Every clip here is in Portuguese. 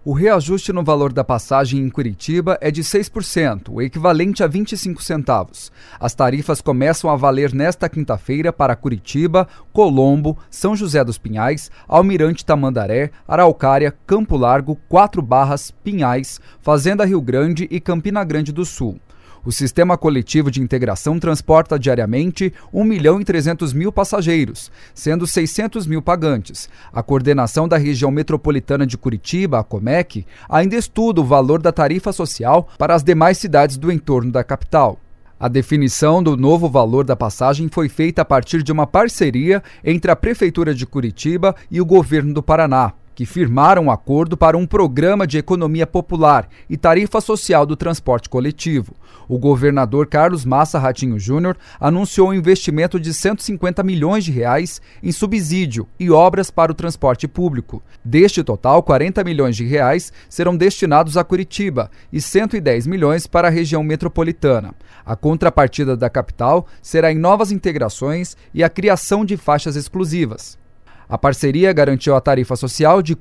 O reajuste no valor da passagem em Curitiba é de 6%, o equivalente a 25 centavos. As tarifas começam a valer nesta quinta-feira para Curitiba, Colombo, São José dos Pinhais, Almirante Tamandaré, Araucária, Campo Largo, 4 Barras, Pinhais, Fazenda Rio Grande e Campina Grande do Sul. O Sistema Coletivo de Integração transporta diariamente 1.300.000 passageiros, sendo 600.000 pagantes. A coordenação da região metropolitana de Curitiba, a Comec, ainda estuda o valor da tarifa social para as demais cidades do entorno da capital. A definição do novo valor da passagem foi feita a partir de uma parceria entre a Prefeitura de Curitiba e o Governo do Paraná, que firmaram um acordo para um programa de economia popular e tarifa social do transporte coletivo. O governador Carlos Massa Ratinho Júnior anunciou um investimento de R$150 milhões em subsídio e obras para o transporte público. Deste total, R$40 milhões serão destinados a Curitiba e R$110 milhões para a região metropolitana. A contrapartida da capital será em novas integrações e a criação de faixas exclusivas. A parceria garantiu a tarifa social de R$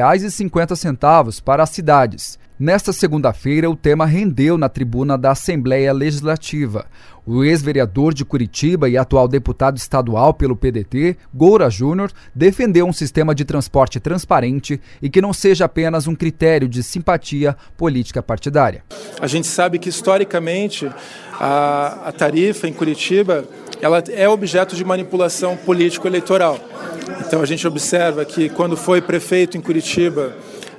4,50 para as cidades. Nesta segunda-feira, o tema rendeu na tribuna da Assembleia Legislativa. O ex-vereador de Curitiba e atual deputado estadual pelo PDT, Goura Júnior, defendeu um sistema de transporte transparente e que não seja apenas um critério de simpatia política partidária. A gente sabe que, historicamente, a tarifa em Curitiba ela é objeto de manipulação político-eleitoral. Então a gente observa que quando foi prefeito em Curitiba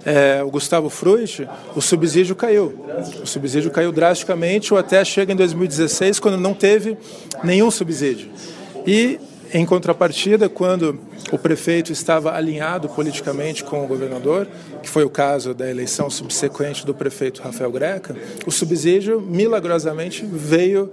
o Gustavo Fruit, o subsídio caiu. O subsídio caiu drasticamente ou até chega em 2016, quando não teve nenhum subsídio. E, em contrapartida, quando o prefeito estava alinhado politicamente com o governador, que foi o caso da eleição subsequente do prefeito Rafael Greca, o subsídio milagrosamente veio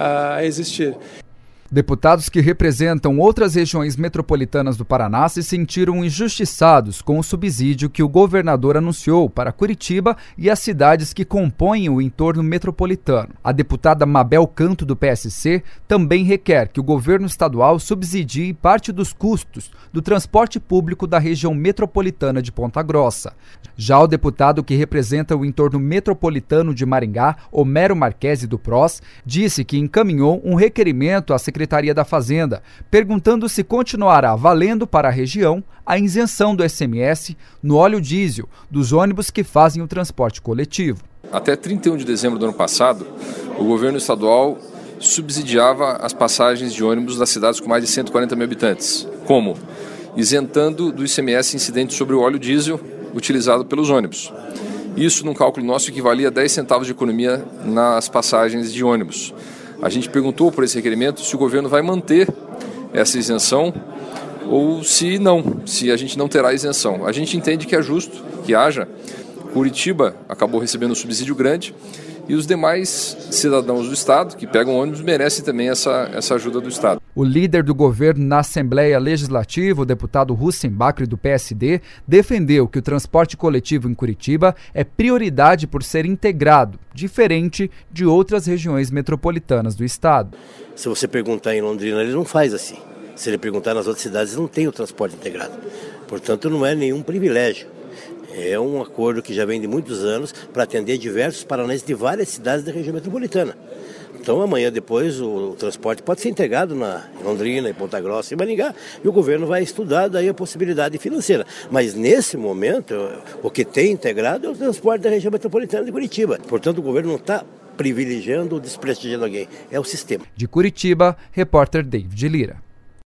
a existir. Deputados que representam outras regiões metropolitanas do Paraná se sentiram injustiçados com o subsídio que o governador anunciou para Curitiba e as cidades que compõem o entorno metropolitano. A deputada Mabel Canto, do PSC, também requer que o governo estadual subsidie parte dos custos do transporte público da região metropolitana de Ponta Grossa. Já o deputado que representa o entorno metropolitano de Maringá, Homero Marquesi, do PROS, disse que encaminhou um requerimento à Secretaria da Fazenda, perguntando se continuará valendo para a região a isenção do ICMS no óleo diesel dos ônibus que fazem o transporte coletivo. Até 31 de dezembro do ano passado, o governo estadual subsidiava as passagens de ônibus das cidades com mais de 140 mil habitantes. Como? Isentando do ICMS incidente sobre o óleo diesel utilizado pelos ônibus. Isso, num cálculo nosso, equivalia a 10 centavos de economia nas passagens de ônibus. A gente perguntou por esse requerimento se o governo vai manter essa isenção ou se não, se a gente não terá isenção. A gente entende que é justo que haja. Curitiba acabou recebendo um subsídio grande e os demais cidadãos do Estado que pegam ônibus merecem também essa ajuda do Estado. O líder do governo na Assembleia Legislativa, o deputado Hussein Bakri, do PSD, defendeu que o transporte coletivo em Curitiba é prioridade por ser integrado, diferente de outras regiões metropolitanas do Estado. Se você perguntar em Londrina, ele não faz assim. Se ele perguntar nas outras cidades, não tem o transporte integrado. Portanto, não é nenhum privilégio. É um acordo que já vem de muitos anos para atender diversos paranaenses de várias cidades da região metropolitana. Então, amanhã depois, o transporte pode ser integrado em Londrina, em Ponta Grossa, em Maringá, e o governo vai estudar daí a possibilidade financeira. Mas, nesse momento, o que tem integrado é o transporte da região metropolitana de Curitiba. Portanto, o governo não está privilegiando ou desprestigiando alguém, é o sistema. De Curitiba, repórter David Lira.